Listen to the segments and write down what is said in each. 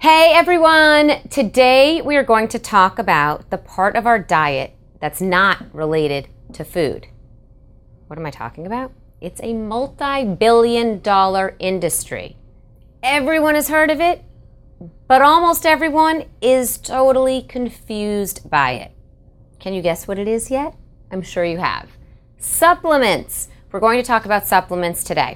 Hey everyone! Today we are going to talk about the part of our diet that's not related to food. What am I talking about? It's a multi-billion-dollar industry. Everyone has heard of it, but almost everyone is totally confused by it. Can you guess what it is yet? I'm sure you have. Supplements. We're going to talk about supplements today.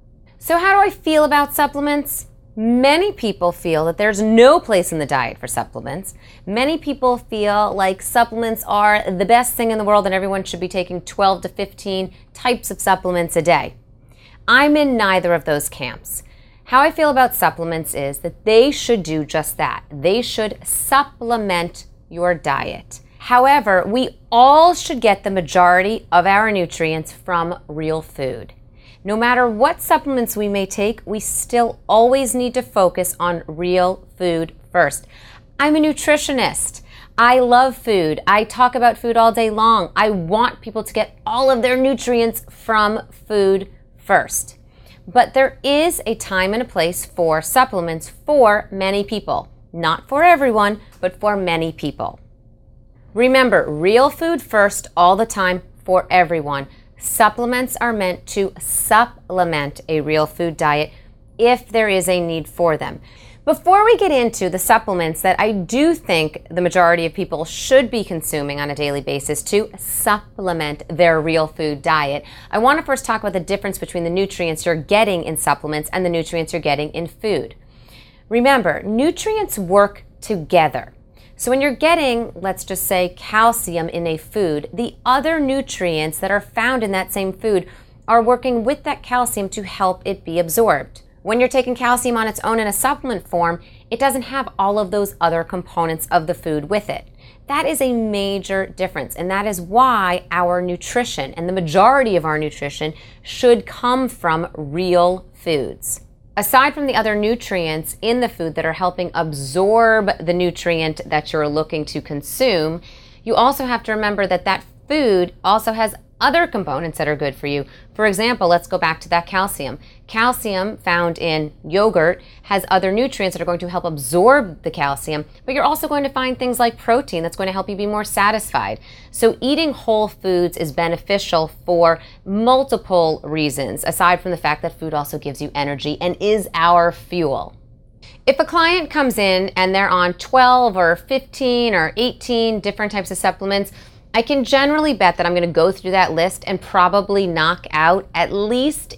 So how do I feel about supplements? Many people feel that there's no place in the diet for supplements. Many people feel like supplements are the best thing in the world and everyone should be taking 12 to 15 types of supplements a day. I'm in neither of those camps. How I feel about supplements is that they should do just that. They should supplement your diet. However, we all should get the majority of our nutrients from real food. No matter what supplements we may take, we still always need to focus on real food first. I'm a nutritionist. I love food. I talk about food all day long. I want people to get all of their nutrients from food first. But there is a time and a place for supplements for many people. Not for everyone, but for many people. Remember, real food first all the time for everyone. Supplements are meant to supplement a real food diet if there is a need for them. Before we get into the supplements that I do think the majority of people should be consuming on a daily basis to supplement their real food diet, I want to first talk about the difference between the nutrients you're getting in supplements and the nutrients you're getting in food. Remember, nutrients work together. So when you're getting, let's just say, calcium in a food, the other nutrients that are found in that same food are working with that calcium to help it be absorbed. When you're taking calcium on its own in a supplement form, it doesn't have all of those other components of the food with it. That is a major difference, and that is why our nutrition, and the majority of our nutrition, should come from real foods. Aside from the other nutrients in the food that are helping absorb the nutrient that you're looking to consume, you also have to remember that that food also has other components that are good for you. For example, let's go back to that calcium. Calcium found in yogurt has other nutrients that are going to help absorb the calcium, but you're also going to find things like protein that's going to help you be more satisfied. So eating whole foods is beneficial for multiple reasons, aside from the fact that food also gives you energy and is our fuel. If a client comes in and they're on 12 or 15 or 18 different types of supplements, I can generally bet that I'm going to go through that list and probably knock out at least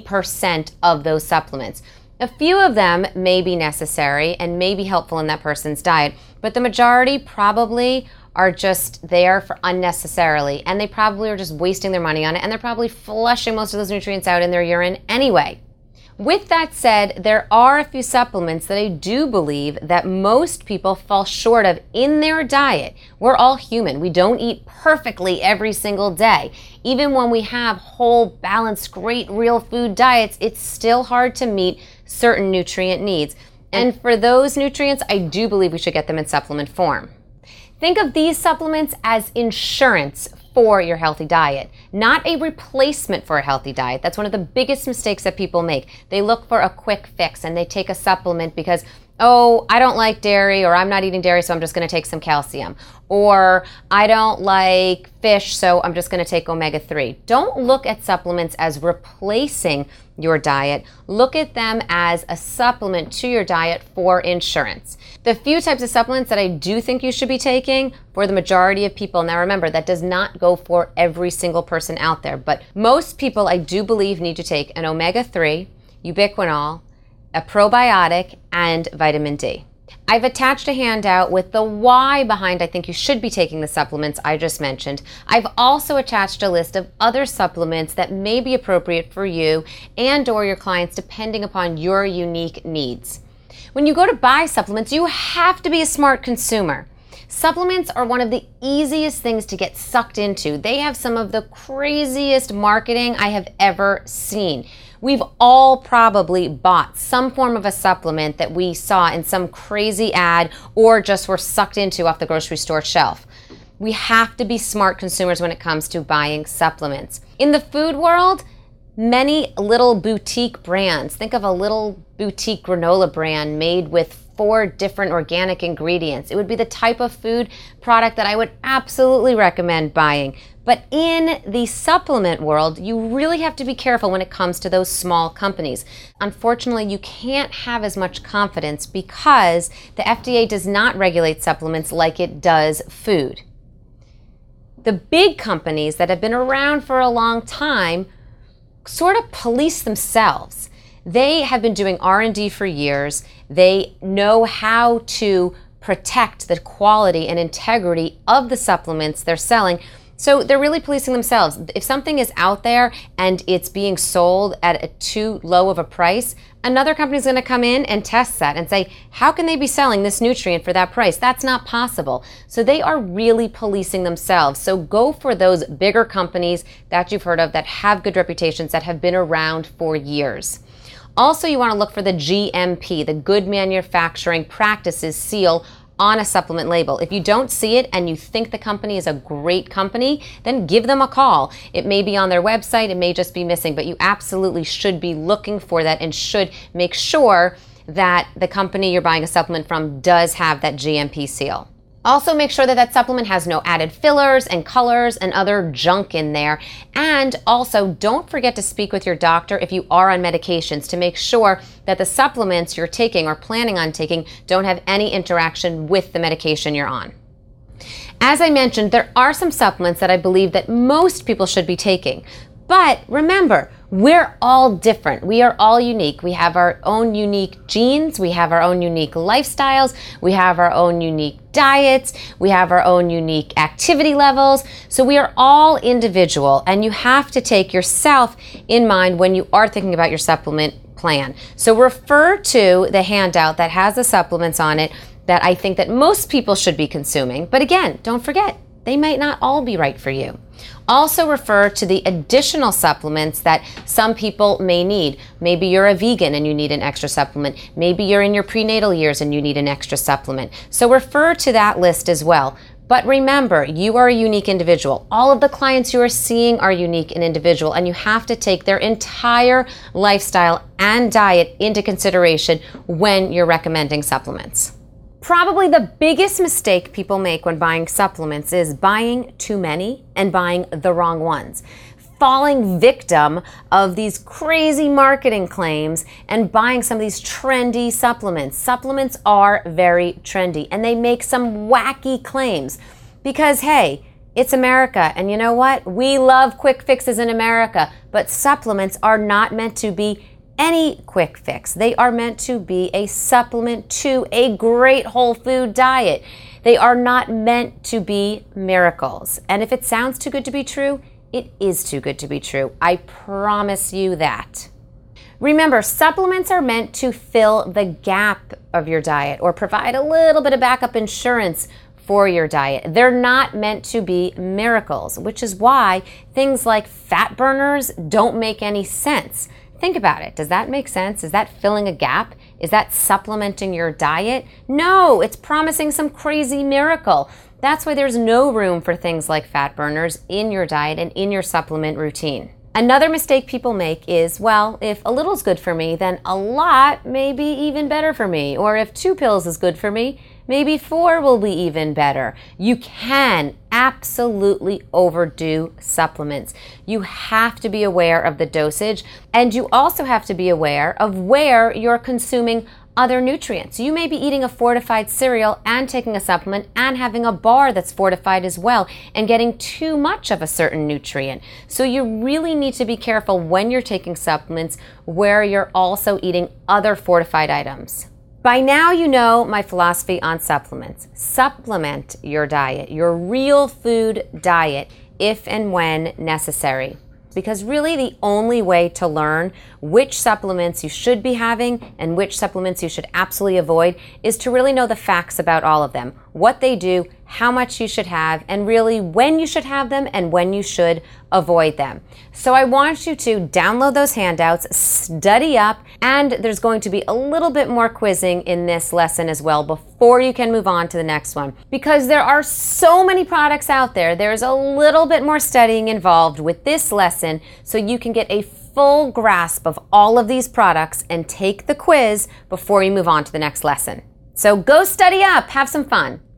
80% of those supplements. A few of them may be necessary and may be helpful in that person's diet, but the majority probably are just there for unnecessarily, and they probably are just wasting their money on it, and they're probably flushing most of those nutrients out in their urine anyway. With that said, there are a few supplements that I do believe that most people fall short of in their diet. We're all human. We don't eat perfectly every single day. Even when we have whole, balanced, great real food diets, it's still hard to meet certain nutrient needs. And for those nutrients, I do believe we should get them in supplement form. Think of these supplements as insurance for your healthy diet, not a replacement for a healthy diet. That's one of the biggest mistakes that people make. They look for a quick fix and they take a supplement because, oh, I don't like dairy, or I'm not eating dairy, so I'm just going to take some calcium. Or I don't like fish, so I'm just going to take omega-3. Don't look at supplements as replacing your diet. Look at them as a supplement to your diet for insurance. The few types of supplements that I do think you should be taking for the majority of people, now remember, that does not go for every single person out there, but most people I do believe need to take an omega-3, ubiquinol, a probiotic, and vitamin D. I've attached a handout with the why behind I think you should be taking the supplements I just mentioned. I've also attached a list of other supplements that may be appropriate for you and or your clients depending upon your unique needs. When you go to buy supplements, you have to be a smart consumer. Supplements are one of the easiest things to get sucked into. They have some of the craziest marketing I have ever seen. We've all probably bought some form of a supplement that we saw in some crazy ad or just were sucked into off the grocery store shelf. We have to be smart consumers when it comes to buying supplements. In the food world, Many little boutique brands, think of a little boutique granola brand made with 4 different organic ingredients. It would be the type of food product that I would absolutely recommend buying. But in the supplement world, you really have to be careful when it comes to those small companies. Unfortunately, you can't have as much confidence because the FDA does not regulate supplements like it does food. The big companies that have been around for a long time sort of police themselves. They have been doing R&D for years. They know how to protect the quality and integrity of the supplements they're selling. So they're really policing themselves. If something is out there and it's being sold at a too low of a price, another company is going to come in and test that and say, how can they be selling this nutrient for that price? That's not possible. So they are really policing themselves. So go for those bigger companies that you've heard of that have good reputations, that have been around for years. Also, you want to look for the GMP, the Good Manufacturing Practices seal on a supplement label. If you don't see it and you think the company is a great company, then give them a call. It may be on their website, it may just be missing, but you absolutely should be looking for that and should make sure that the company you're buying a supplement from does have that GMP seal. Also, make sure that that supplement has no added fillers and colors and other junk in there. And also, don't forget to speak with your doctor if you are on medications to make sure that the supplements you're taking or planning on taking don't have any interaction with the medication you're on. As I mentioned, there are some supplements that I believe that most people should be taking. But remember, we're all different. We are all unique. We have our own unique genes. We have our own unique lifestyles. We have our own unique diets. We have our own unique activity levels. So we are all individual, and you have to take yourself in mind when you are thinking about your supplement plan. So refer to the handout that has the supplements on it that I think that most people should be consuming. But again, don't forget, they might not all be right for you. Also refer to the additional supplements that some people may need. Maybe you're a vegan and you need an extra supplement. Maybe you're in your prenatal years and you need an extra supplement. So refer to that list as well. But remember, you are a unique individual. All of the clients you are seeing are unique and individual, and you have to take their entire lifestyle and diet into consideration when you're recommending supplements. Probably the biggest mistake people make when buying supplements is buying too many and buying the wrong ones. Falling victim of these crazy marketing claims and buying some of these trendy supplements. Supplements are very trendy and they make some wacky claims because, hey, it's America, and you know what? We love quick fixes in America, but supplements are not meant to be any quick fix. They are meant to be a supplement to a great whole food diet. They are not meant to be miracles. And if it sounds too good to be true, it is too good to be true. I promise you that. Remember, supplements are meant to fill the gap of your diet or provide a little bit of backup insurance for your diet. They're not meant to be miracles, which is why things like fat burners don't make any sense. Think about it. Does that make sense? Is that filling a gap? Is that supplementing your diet? No, it's promising some crazy miracle. That's why there's no room for things like fat burners in your diet and in your supplement routine. Another mistake people make is, well, if a little is good for me, then a lot may be even better for me. Or if 2 pills is good for me, maybe 4 will be even better. You can absolutely overdo supplements. You have to be aware of the dosage, and you also have to be aware of where you're consuming other nutrients. You may be eating a fortified cereal and taking a supplement and having a bar that's fortified as well and getting too much of a certain nutrient. So you really need to be careful when you're taking supplements where you're also eating other fortified items. By now you know my philosophy on supplements. Supplement your diet, your real food diet, if and when necessary. Because really the only way to learn which supplements you should be having and which supplements you should absolutely avoid is to really know the facts about all of them, what they do, how much you should have, and really when you should have them and when you should avoid them. So I want you to download those handouts, study up, and there's going to be a little bit more quizzing in this lesson as well before you can move on to the next one. Because there are so many products out there, there's a little bit more studying involved with this lesson so you can get a full grasp of all of these products and take the quiz before you move on to the next lesson. So go study up, have some fun.